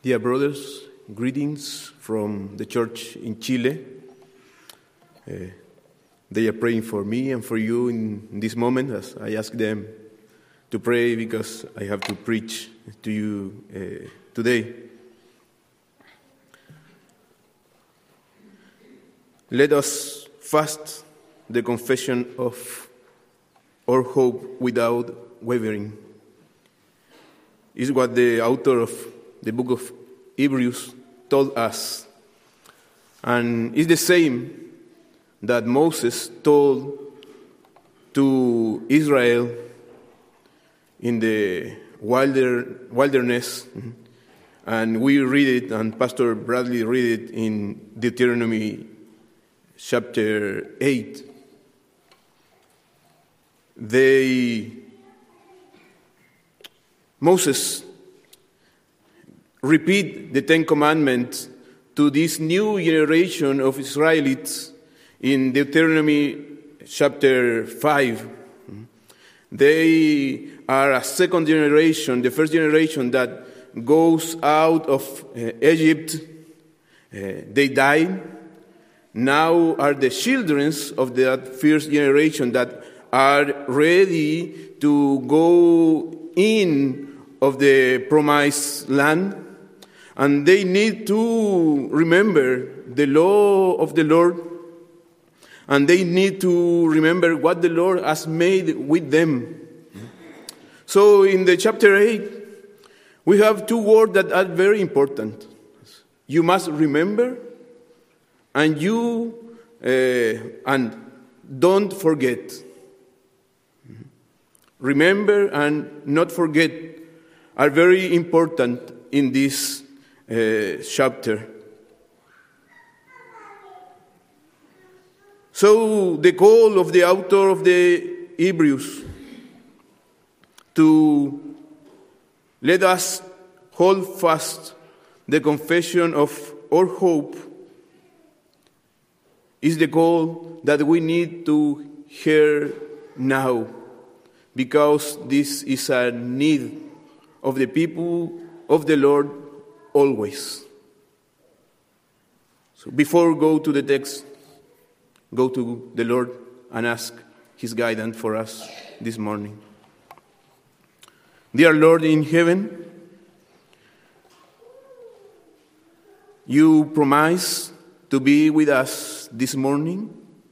Dear brothers, greetings from the church in Chile. They are praying for me and for you in this moment as I ask them to pray because I have to preach to you today. Let us fast the confession of our hope without wavering. Is what the author of the book of Hebrews told us. And it's the same that Moses told to Israel in the wilderness. And we read it, and Pastor Bradley read it in Deuteronomy chapter 8. Moses repeat the Ten Commandments to this new generation of Israelites in Deuteronomy chapter 5. They are a second generation, the first generation that goes out of Egypt. They died. Now are the children of that first generation that are ready to go in of the promised land. And they need to remember the law of the Lord. And they need to remember what the Lord has made with them. So in the chapter 8, we have two words that are very important. You must remember, and and don't forget. Remember and not forget are very important in this chapter. So the call of the author of the Hebrews to let us hold fast the confession of our hope is the call that we need to hear now, because this is a need of the people of the Lord always. So before go to the text, go to the Lord and ask His guidance for us this morning. Dear Lord in heaven, you promise to be with us this morning.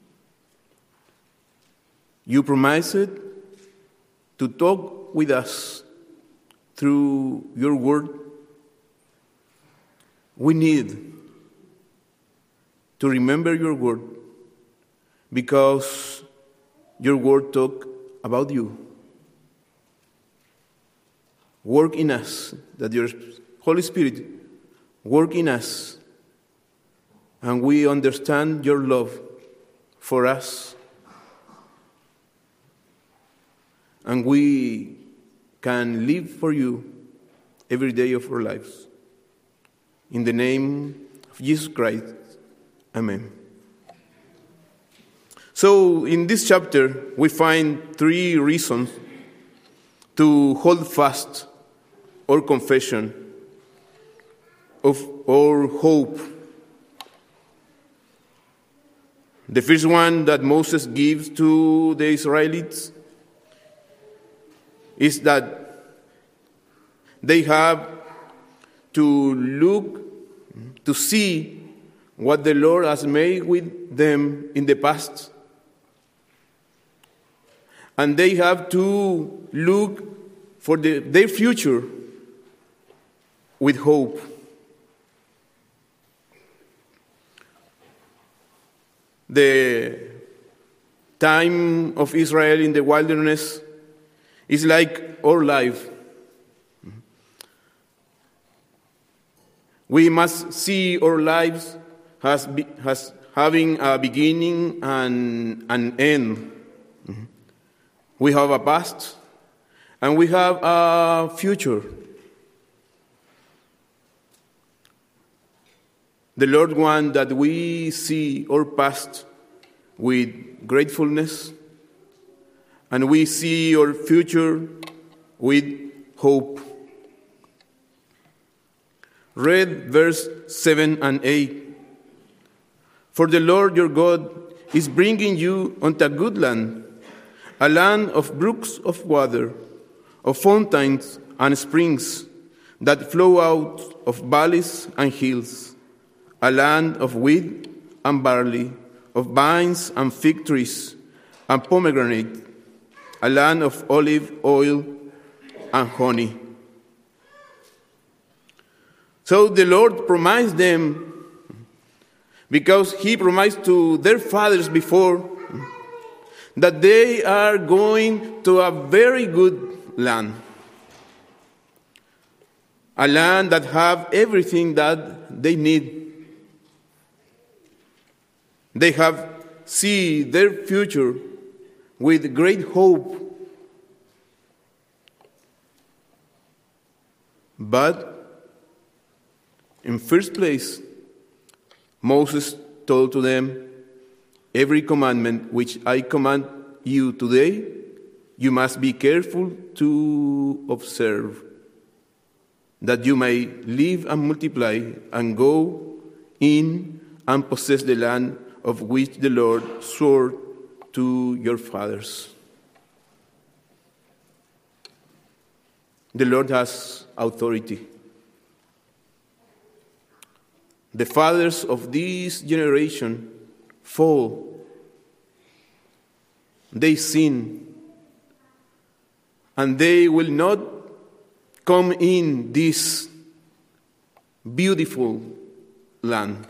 You promised to talk with us through your word. We need to remember your word because your word talk about you. Work in us, that your Holy Spirit work in us, and we understand your love for us, and we can live for you every day of our lives. In the name of Jesus Christ, amen. So in this chapter, we find three reasons to hold fast our confession of our hope. The first one that Moses gives to the Israelites is that they have to look, to see what the Lord has made with them in the past. And they have to look for their future with hope. The time of Israel in the wilderness is like our life. We must see our lives as having a beginning and an end. We have a past and we have a future. The Lord wants that we see our past with gratefulness, and we see our future with hope. read verse 7 and 8. For the Lord your God is bringing you unto a good land, a land of brooks of water, of fountains and springs that flow out of valleys and hills, a land of wheat and barley, of vines and fig trees and pomegranate, a land of olive oil and honey. So the Lord promised them, because he promised to their fathers before, that they are going to a very good land. A land that have everything that they need. They have seen their future with great hope. But in first place, Moses told to them, every commandment which I command you today, you must be careful to observe, that you may live and multiply and go in and possess the land of which the Lord swore to your fathers. The Lord has authority. The fathers of this generation fall. They sin. And they will not come in this beautiful land.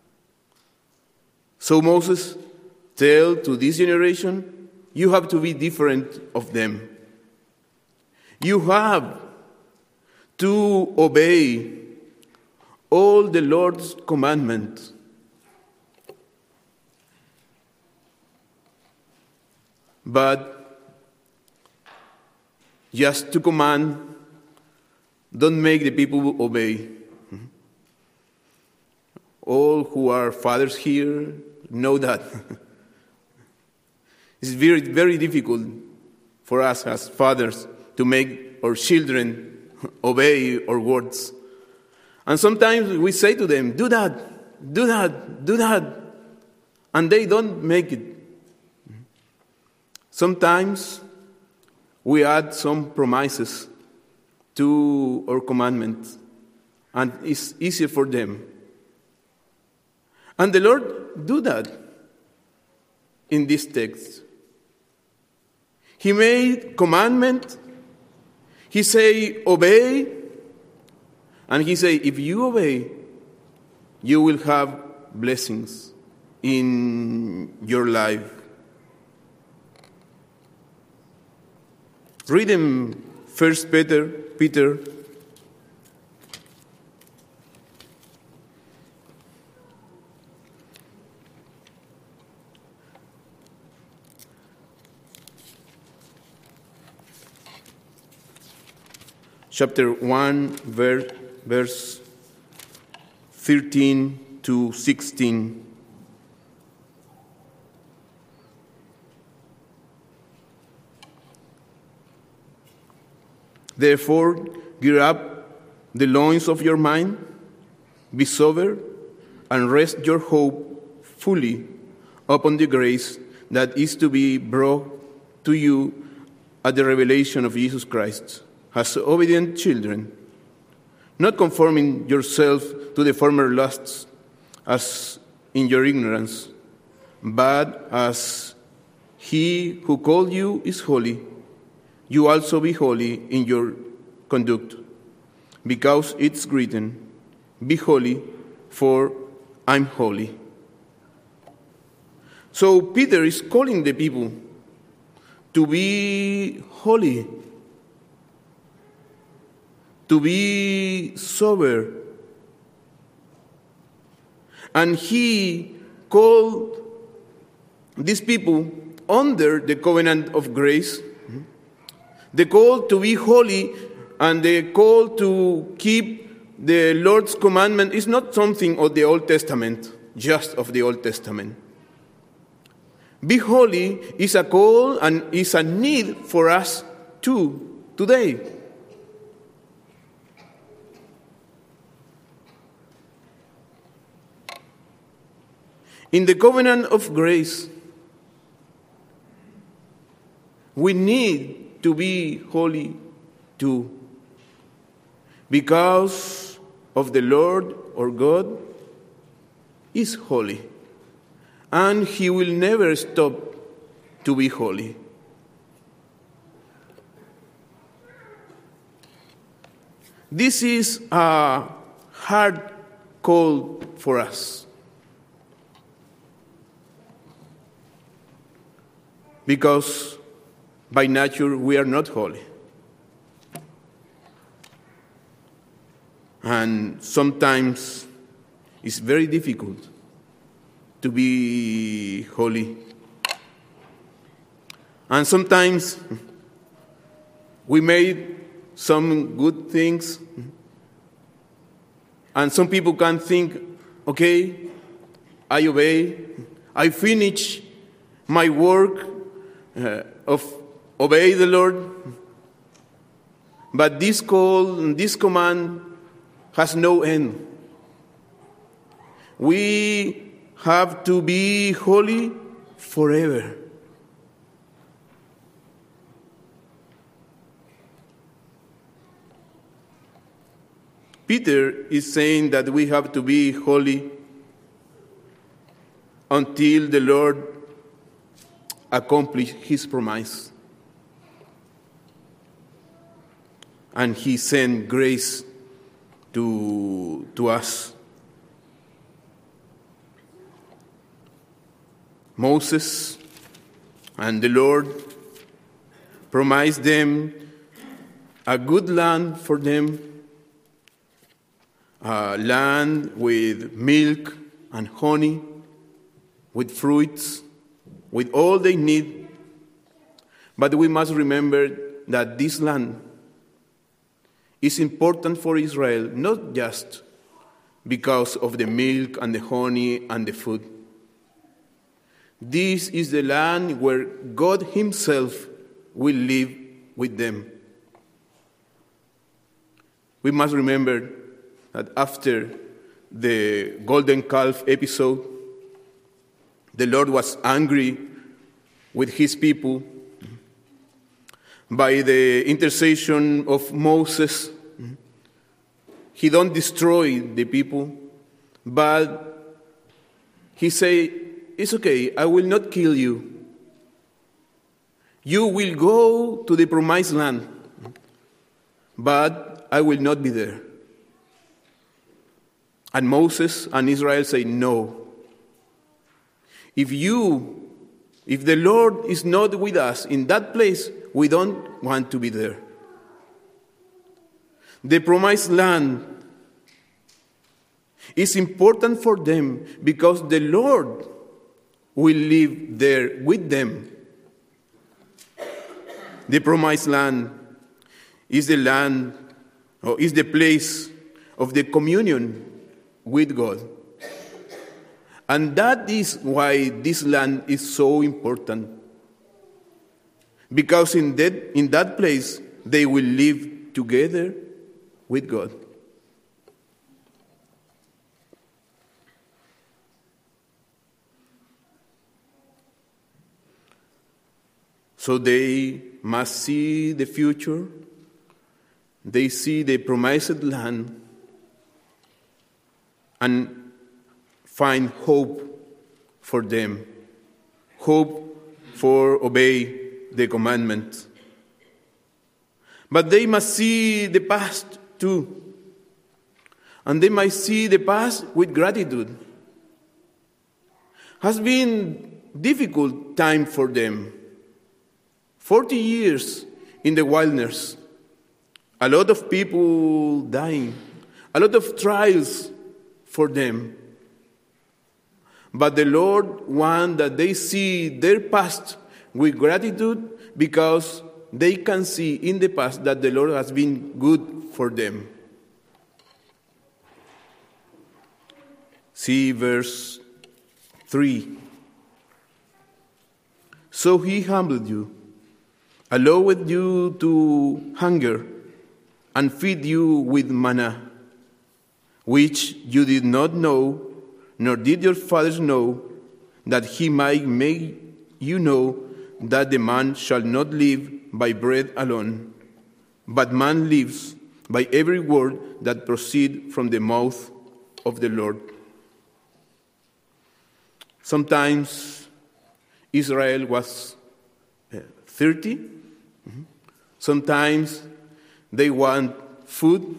So Moses tell to this generation, you have to be different of them. You have to obey all the Lord's commandments. But just to command, don't make the people obey. All who are fathers here know that. It's very, very difficult for us as fathers to make our children obey our words. And sometimes we say to them, do that, do that, do that. And they don't make it. Sometimes we add some promises to our commandments, and it's easier for them. And the Lord do that in this text. He made commandment. He say, obey. And he say, if you obey, you will have blessings in your life. Read in 1 Peter chapter 1, verse 13 to 16. Therefore, gird up the loins of your mind, be sober, and rest your hope fully upon the grace that is to be brought to you at the revelation of Jesus Christ, as obedient children, not conforming yourself to the former lusts, as in your ignorance, but as he who called you is holy, you also be holy in your conduct, because it's written, be holy, for I'm holy. So Peter is calling the people to be holy, to be sober. And he called these people under the covenant of grace. The call to be holy and the call to keep the Lord's commandment is not something of the Old Testament, just of the Old Testament. Be holy is a call and is a need for us too, today. In the covenant of grace, we need to be holy too, because of the Lord our God is holy, and He will never stop to be holy. This is a hard call for us, because by nature we are not holy. And sometimes it's very difficult to be holy. And sometimes we made some good things, and some people can think, okay, I obey, I finish my work of obey the Lord, but this call, this command has no end. We have to be holy forever. Peter is saying that we have to be holy until the Lord accomplishes His promise. And He sent grace to us. Moses and the Lord promised them a good land for them, a land with milk and honey, with fruits, with all they need. But we must remember that this land is important for Israel, not just because of the milk and the honey and the food. This is the land where God Himself will live with them. We must remember that after the golden calf episode, the Lord was angry with His people. By the intercession of Moses, He don't destroy the people, but He say, it's okay, I will not kill you. You will go to the promised land, but I will not be there. And Moses and Israel say, no. If the Lord is not with us in that place, we don't want to be there. The promised land is important for them because the Lord will live there with them. The promised land is the land, or is the place of the communion with God. And that is why this land is so important. Because in that place, they will live together with God. So they must see the future. They see the promised land and find hope for them, hope for obey the commandments. But they must see the past too, and they must see the past with gratitude. Has been difficult time for them. 40 years in the wilderness, a lot of people dying, a lot of trials for them. But the Lord wants that they see their past with gratitude because they can see in the past that the Lord has been good for them. See verse 3. So He humbled you, allowed you to hunger, and feed you with manna, which you did not know, nor did your fathers know, that he might make you know that the man shall not live by bread alone, but man lives by every word that proceeds from the mouth of the Lord. Sometimes Israel was thirsty. Sometimes they want food.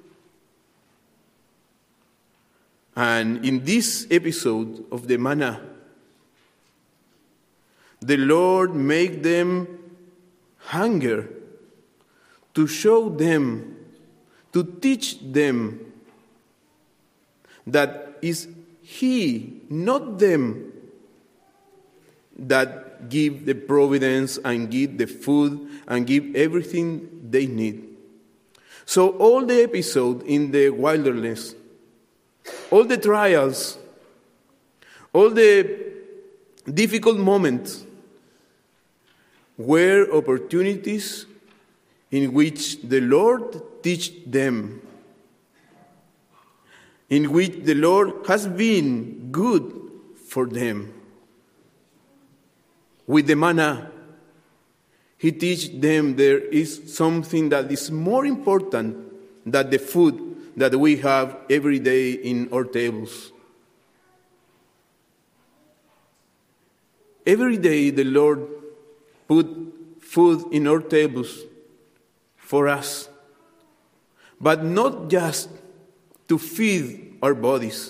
And in this episode of the manna, the Lord made them hunger to show them, to teach them that is He, not them, that give the providence and give the food and give everything they need. So all the episode in the wilderness, all the trials, all the difficult moments were opportunities in which the Lord teach them, in which the Lord has been good for them. With the manna, He teach them there is something that is more important than the food that we have every day in our tables. Every day the Lord put food in our tables for us, but not just to feed our bodies.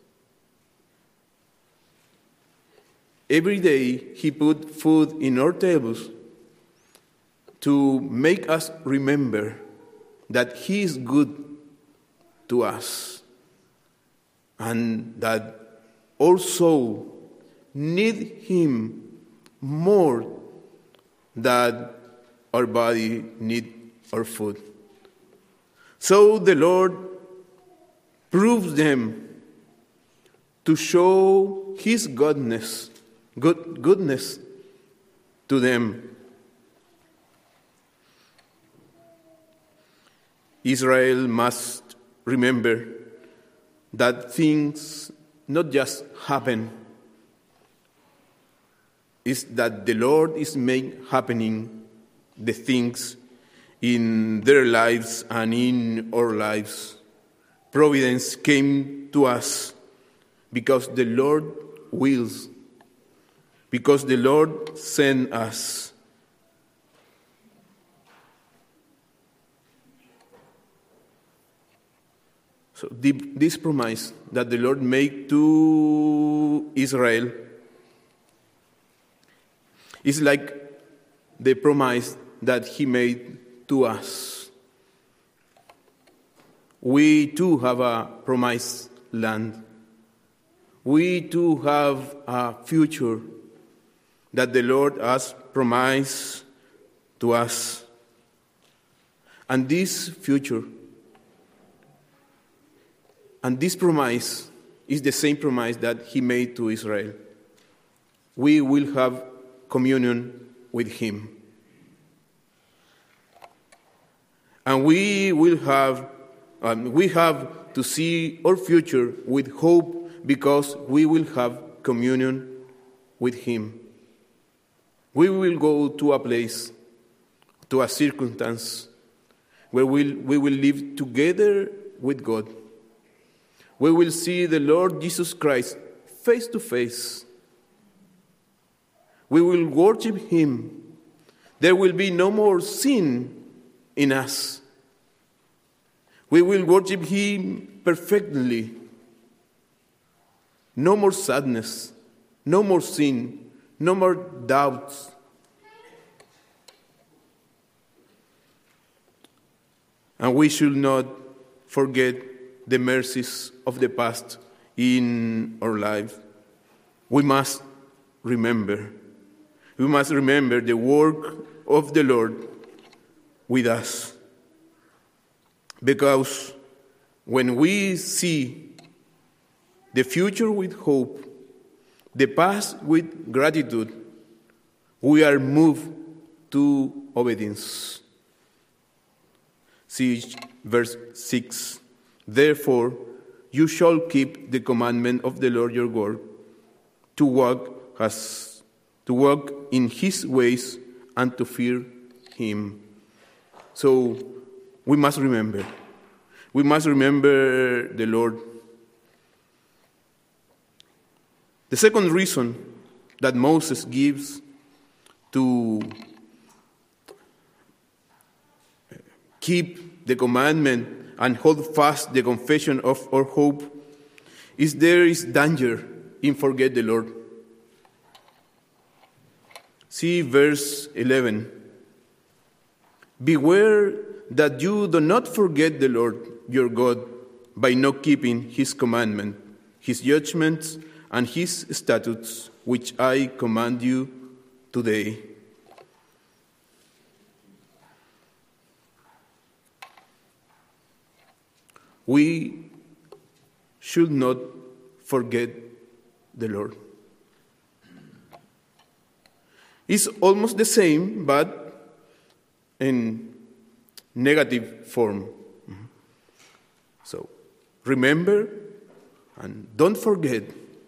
Every day He put food in our tables to make us remember that He is good to us and that also need Him more than our body need our food. So the Lord proves them to show His goodness to them. Israel must remember that things not just happen, is that the Lord is making happening the things in their lives and in our lives. Providence came to us because the Lord wills, because the Lord sent us. So this promise that the Lord made to Israel is like the promise that He made to us. We too have a promised land. We too have a future that the Lord has promised to us. And this future and this promise is the same promise that He made to Israel. We will have communion with Him. And we have to see our future with hope because we will have communion with Him. We will go to a place, to a circumstance where we will live together with God. We will see the Lord Jesus Christ face to face. We will worship Him. There will be no more sin in us. We will worship Him perfectly. No more sadness, no more sin, no more doubts. And we should not forget the mercies of the past in our life. We must remember. We must remember the work of the Lord with us. Because when we see the future with hope, the past with gratitude, we are moved to obedience. See verse 6. Therefore, you shall keep the commandment of the Lord your God, to walk in his ways and to fear him. So we must remember. We must remember the Lord. The second reason that Moses gives to keep the commandment and hold fast the confession of our hope is there is danger in forget the Lord. See verse 11. Beware that you do not forget the Lord your God by not keeping his commandment, his judgments, and his statutes, which I command you today. We should not forget the Lord. It's almost the same, but in negative form. So, remember and don't forget.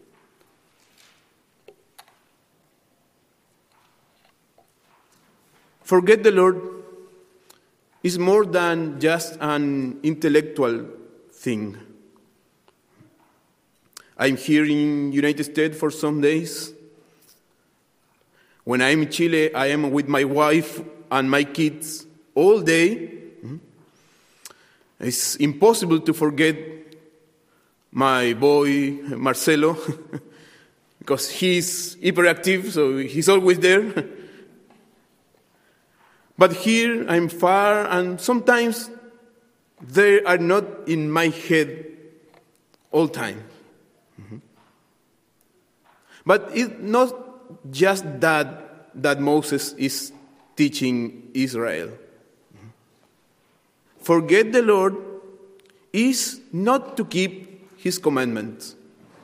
Forget the Lord is more than just an intellectual thing. I'm here in United States for some days. When I'm in Chile, I am with my wife and my kids all day. It's impossible to forget my boy, Marcelo, because he's hyperactive, so he's always there. But here I'm far, and sometimes they are not in my head all time. But it's not just that Moses is teaching Israel. Forget the Lord is not to keep his commandments.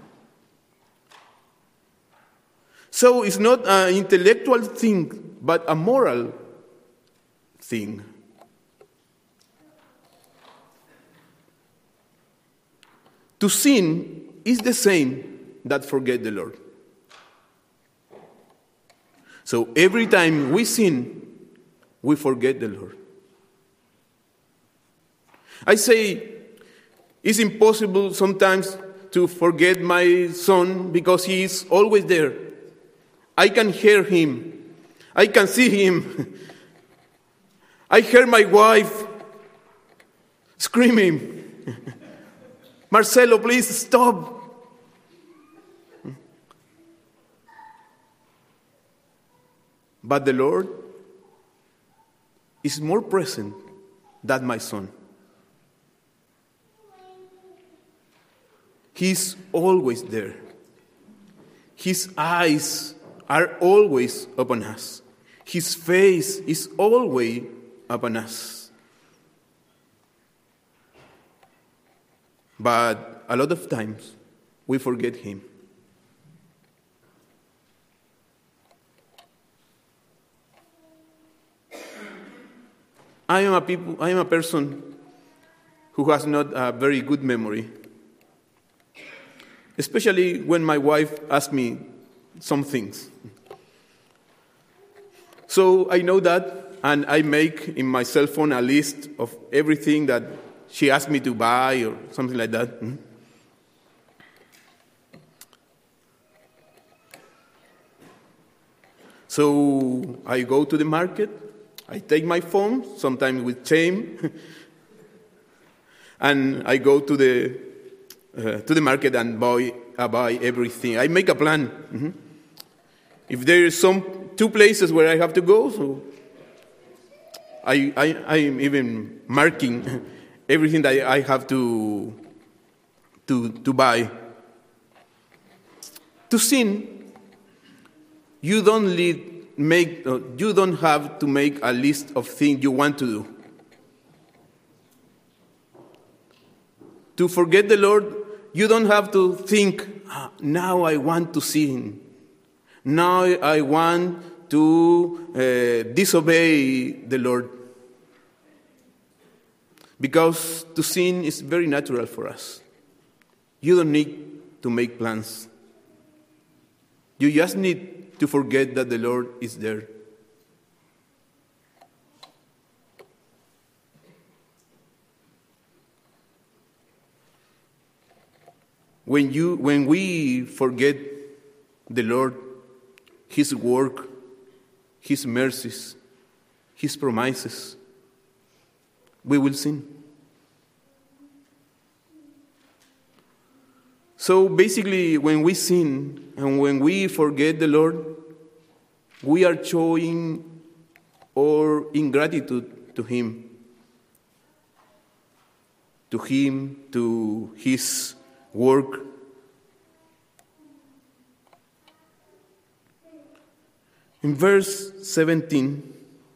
So it's not an intellectual thing, but a moral thing. To sin is the same that forget the Lord. So every time we sin, we forget the Lord. I say it's impossible sometimes to forget my son because he is always there. I can hear him. I can see him. I hear my wife screaming, Marcelo, please stop. But the Lord is more present than my son. He's always there. His eyes are always upon us. His face is always upon us. But a lot of times we forget him. I am a person who has not a very good memory, especially when my wife asks me some things. So I know that, and I make in my cell phone a list of everything that she asked me to buy or something like that. So I go to the market. I take my phone, sometimes with shame, and I go to the market and buy everything. I make a plan. If there is two places where I have to go, so I'm even marking everything that I have to buy. To sin, you don't have to make a list of things you want to do. To forget the Lord, you don't have to think, now I want to sin. Now I want to disobey the Lord. Because to sin is very natural for us. You don't need to make plans. You just need to forget that the Lord is there. When we forget the Lord, His work, His mercies, His promises, we will sin. So basically, when we sin and when we forget the Lord, we are showing our ingratitude to Him, to His work. In verse 17,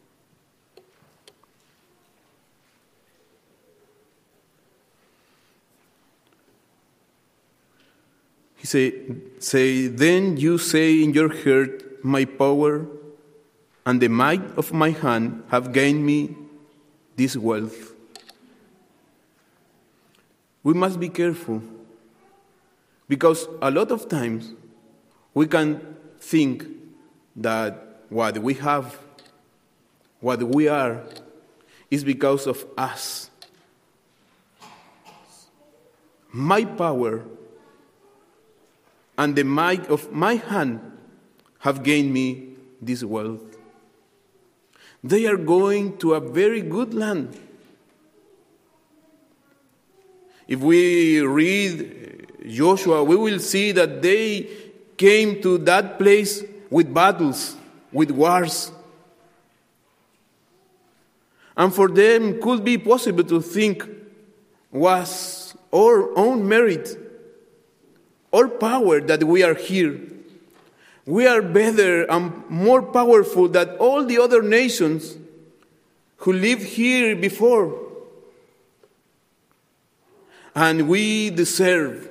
he say, then you say in your heart, my power and the might of my hand have gained me this wealth. We must be careful, because a lot of times we can think that what we have, what we are, is because of us. My power and the might of my hand have gained me this wealth. They are going to a very good land. If we read Joshua, we will see that they came to that place with battles, with wars. And for them, could be possible to think was our own merit, our power that we are here. We are better and more powerful than all the other nations who lived here before. And we deserve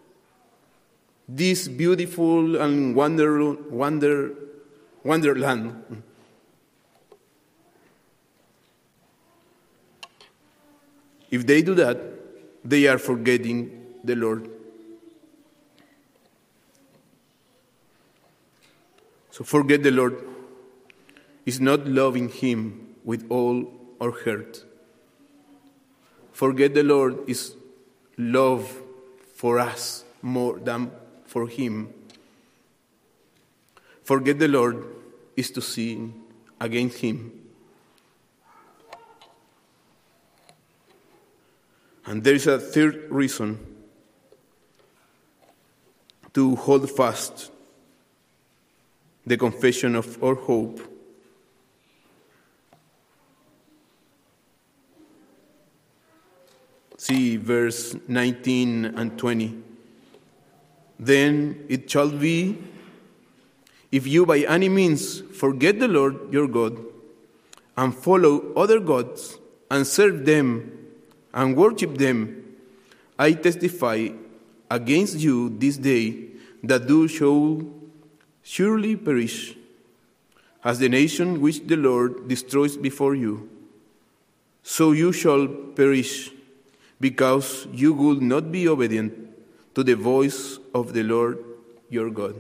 this beautiful and wonderland. If they do that, they are forgetting the Lord. So forget the Lord is not loving Him with all our heart. Forget the Lord is love for us more than for Him. Forget the Lord is to sin against Him. And there is a third reason to hold fast the confession of our hope. See verse 19 and 20. Then it shall be, if you by any means forget the Lord your God, and follow other gods, and serve them, and worship them, I testify against you this day that you shall surely perish, as the nation which the Lord destroys before you. So you shall perish, because you would not be obedient to the voice of the Lord your God.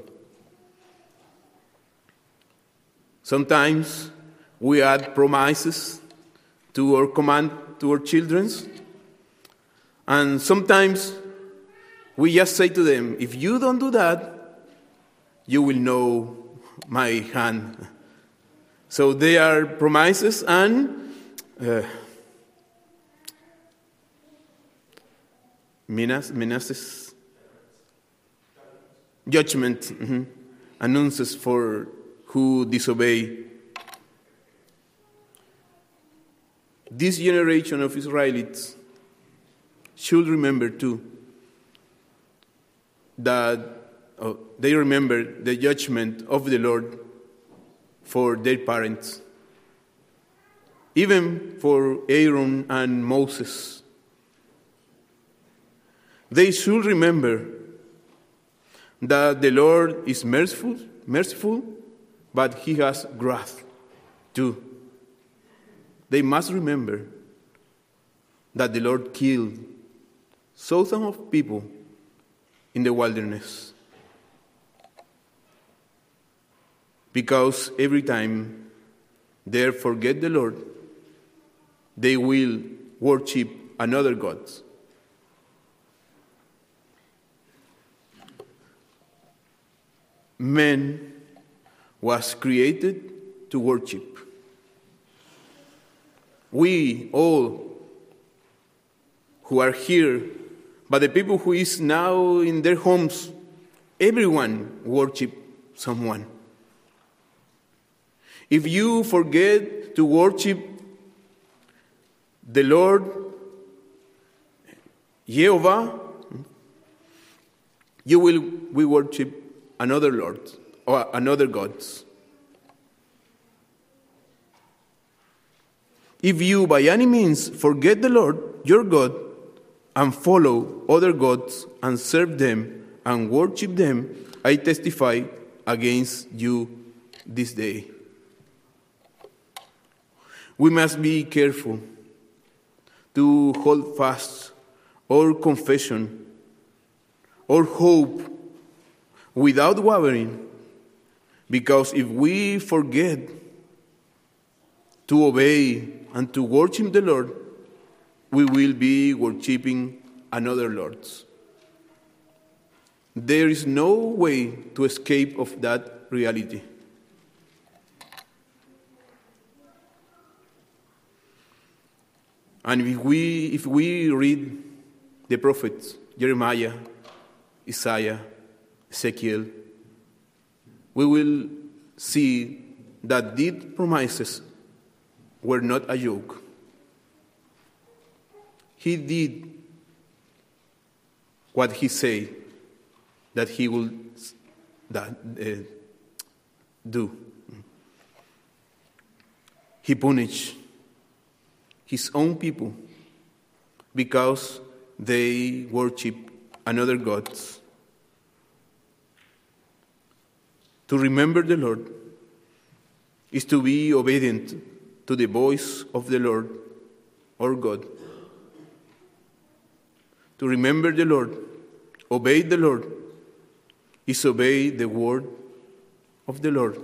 Sometimes we add promises to our command to our children, and sometimes we just say to them, if you don't do that, you will know my hand. So they are promises and menaces, judgment, announces for who disobey. This generation of Israelites should remember too that they remember the judgment of the Lord for their parents, even for Aaron and Moses. They should remember that the Lord is merciful, but He has wrath too. They must remember that the Lord killed thousands of people in the wilderness. because every time they forget the Lord, they will worship another god. Man was created to worship. We all who are here, but the people who is now in their homes, everyone worship someone. If you forget to worship the Lord, Jehovah, you will worship another Lord or another gods. If you by any means forget the Lord, your God, and follow other gods and serve them and worship them, I testify against you this day. We must be careful to hold fast our confession, our hope, without wavering, because if we forget to obey and to worship the Lord, we will be worshiping another Lord. There is no way to escape of that reality. And if we read the prophets, Jeremiah, Isaiah, Ezekiel, we will see that these promises were not a joke. He did what he said that he will do. He punished his own people because they worship another gods. To remember the Lord is to be obedient to the voice of the Lord, our God. To remember the Lord, obey the Lord, is obey the word of the Lord.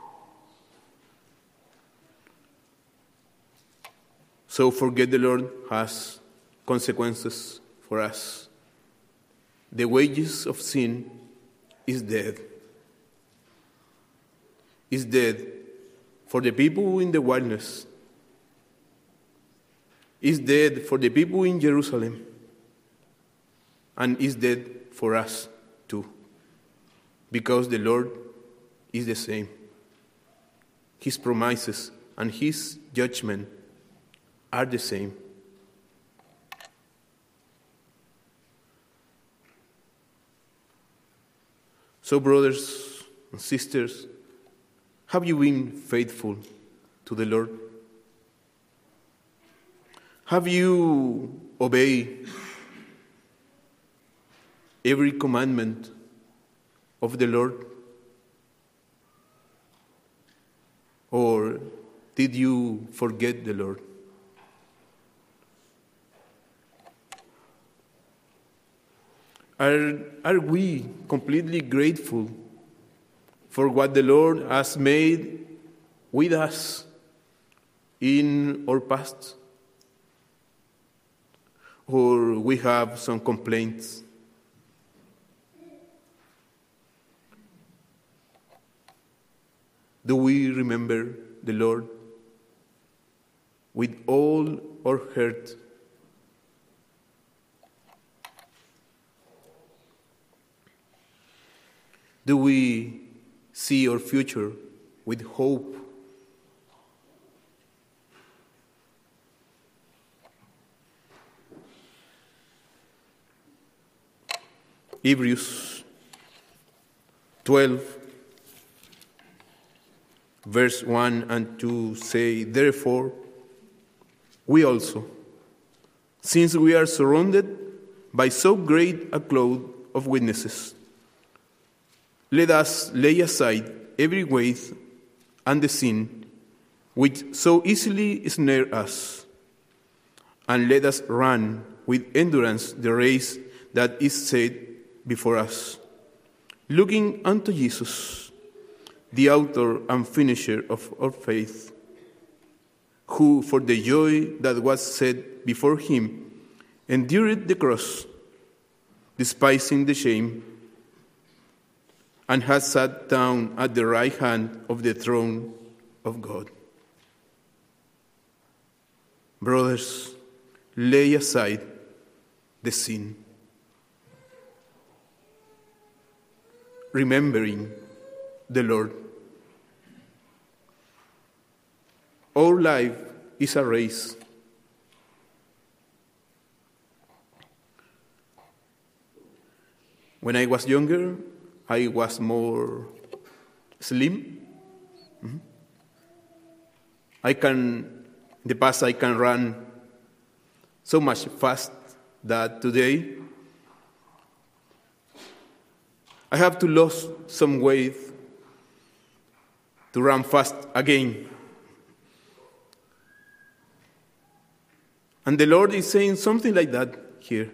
So forget the Lord has consequences for us. The wages of sin is death. Is dead for the people in the wilderness. Is dead for the people in Jerusalem. And is dead for us too. Because the Lord is the same. His promises and his judgment are the same. So, brothers and sisters, have you been faithful to the Lord? Have you obeyed every commandment of the Lord? Or did you forget the Lord? Are we completely grateful for what the Lord has made with us in our past? Or we have some complaints? Do we remember the Lord with all our heart? Do we see our future with hope? Hebrews 12, verse 1 and 2 say, "Therefore, we also, since we are surrounded by so great a cloud of witnesses, let us lay aside every weight and the sin which so easily snare us, and let us run with endurance the race that is set before us, looking unto Jesus, the author and finisher of our faith, who, for the joy that was set before him, endured the cross, despising the shame, and has sat down at the right hand of the throne of God. Brothers, lay aside the sin, remembering the Lord. Our life is a race. When I was younger, I was more slim. In the past I can run so much fast that today I have to lose some weight to run fast again. And the Lord is saying something like that here.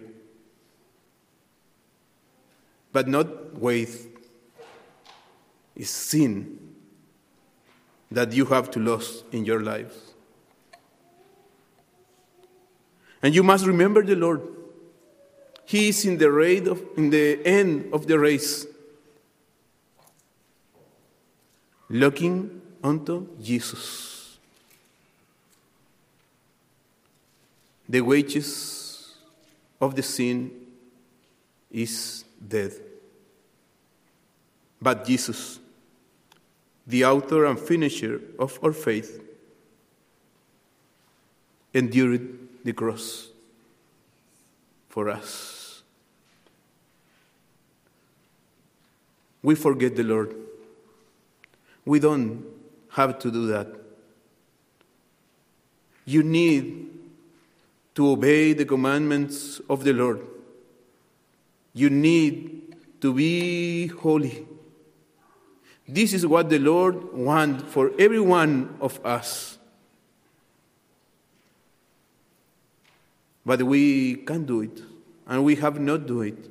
But not weight. It's sin that you have to lose in your lives. And you must remember the Lord. He is in the end of the race, looking unto Jesus. The wages of the sin is death. But Jesus, the author and finisher of our faith, endured the cross for us. We forget the Lord. We don't have to do that. You need to obey the commandments of the Lord. You need to be holy. This is what the Lord wants for every one of us. But we can't do it, and we have not done it.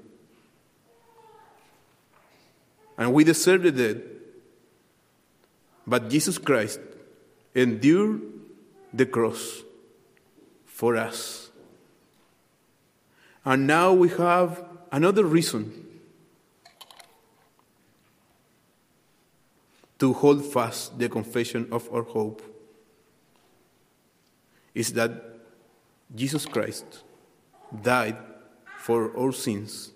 And we deserve the death. But Jesus Christ endured the cross for us. And now we have another reason to hold fast the confession of our hope, is that Jesus Christ died for our sins.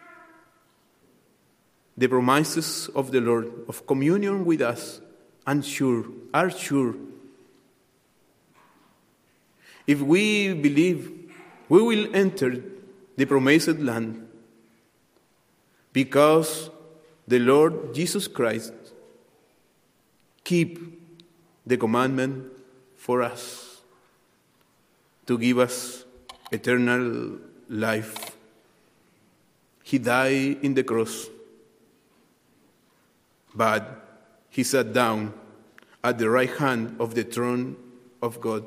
The promises of the Lord of communion with us are sure. If we believe, we will enter the promised land, because the Lord Jesus Christ keep the commandment for us, to give us eternal life. He died in the cross, but he sat down at the right hand of the throne of God.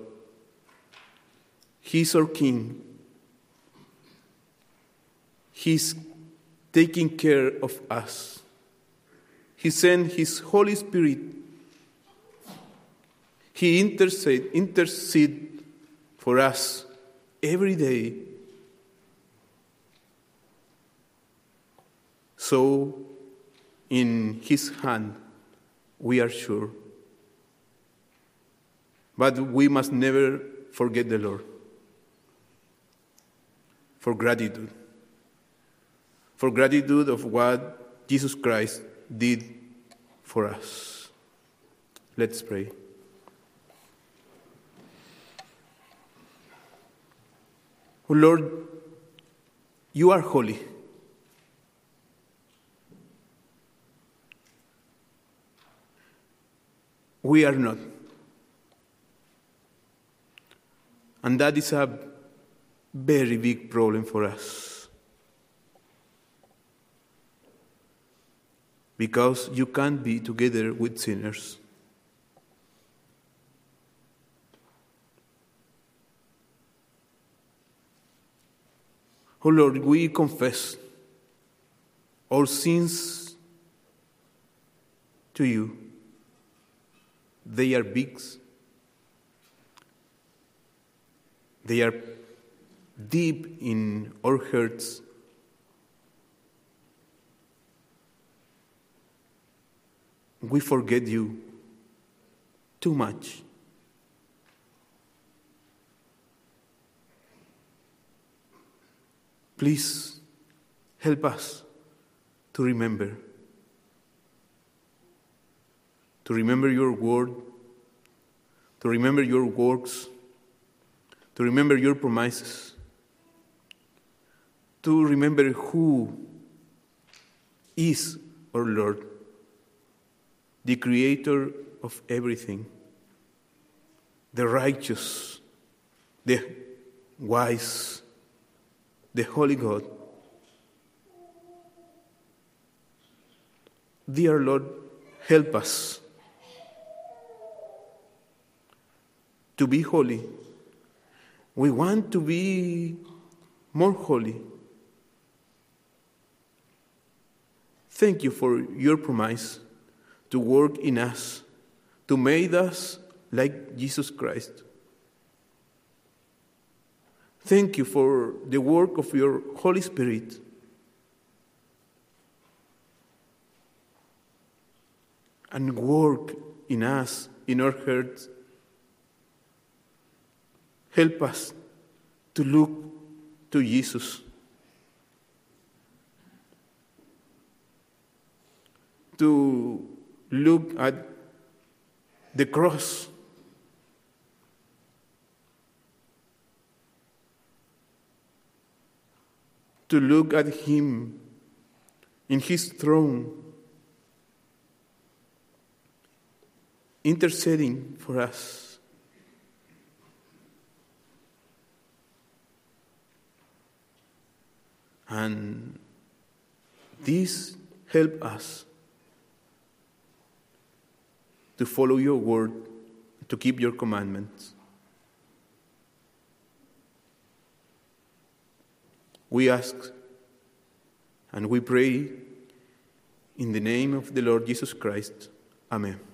He's our King. He's taking care of us. He sent his Holy Spirit. He intercede for us every day. So, in his hand, we are sure. But we must never forget the Lord. For gratitude. For gratitude of what Jesus Christ did for us. Let's pray. Oh Lord, you are holy. We are not. And that is a very big problem for us. Because you can't be together with sinners. Oh Lord, we confess our sins to you. they are big. They are deep in our hearts. We forget you too much. Please help us to remember your word, to remember your works, to remember your promises, to remember who is our Lord, the Creator of everything, the righteous, the wise, the Holy God. Dear Lord, help us to be holy. We want to be more holy. Thank you for your promise to work in us, to make us like Jesus Christ. Thank you for the work of your Holy Spirit. And work in us, in our hearts. Help us to look to Jesus. To look at the cross. To look at him in his throne, interceding for us. And this help us to follow your word, to keep your commandments. We ask and we pray in the name of the Lord Jesus Christ. Amen.